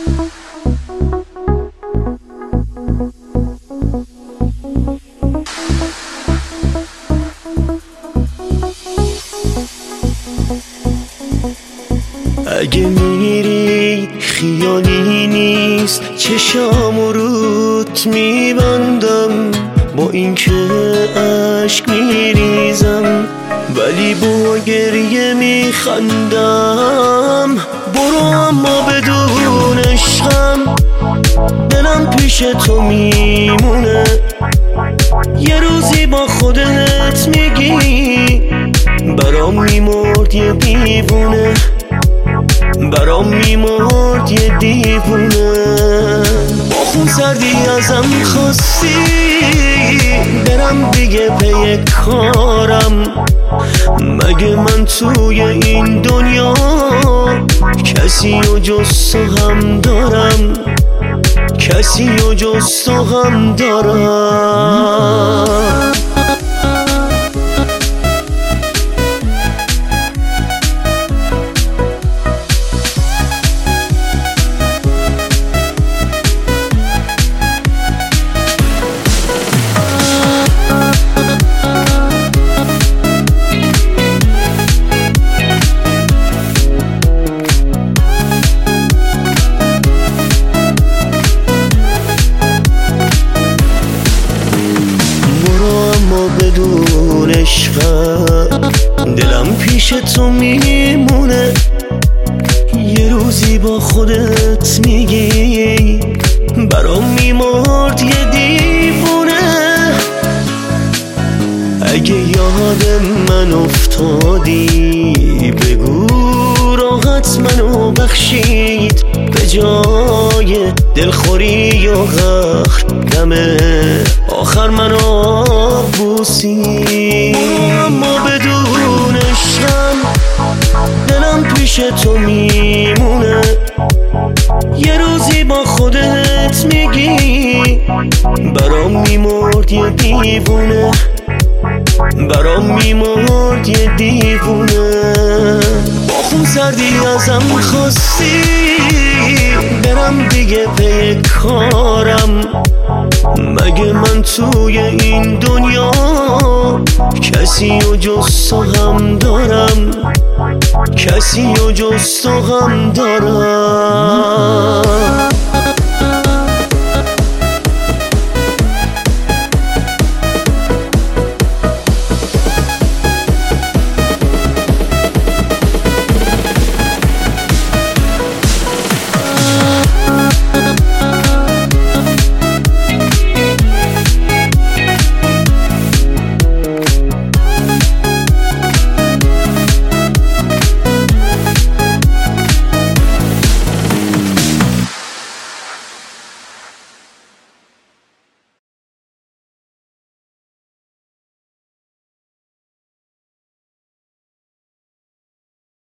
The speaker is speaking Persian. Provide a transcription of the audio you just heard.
اگه میری خیالی نیست، چشامو روت میبندم، با اینکه اشک میریزم ولی با گریه میخندم. برو اما بدون عشقم، دلم پیش تو میمونه. یه روزی با خودت میگی برام میمرد یه دیوونه، برام میمرد یه دیوونه. با خون سردی ازم خواستی برم دیگه پی کارم. مگه من توی این دنیا کسی و جز تو هم دارم، کسی و جز تو هم دارم. بدون عشقم دلم پیش تو میمونه. یه روزی با خودت میگی برام میمرد یه دیوونه. اگه یاد من افتادی بگو راحت منو بخشید، به جای دلخوری و قهر دم آخر منو بوسی. اما بدون عشقم دلم پیش تو میمونه. یه روزی با خودت میگی برام میمرد یه دیوونه، برام میمرد یه دیوونه. با خون سردی ازم خواستی برم دیگه پی کارم. مگه من توی این دنیا کسی و جز تو هم دارم، کسی و جز تو هم دارم.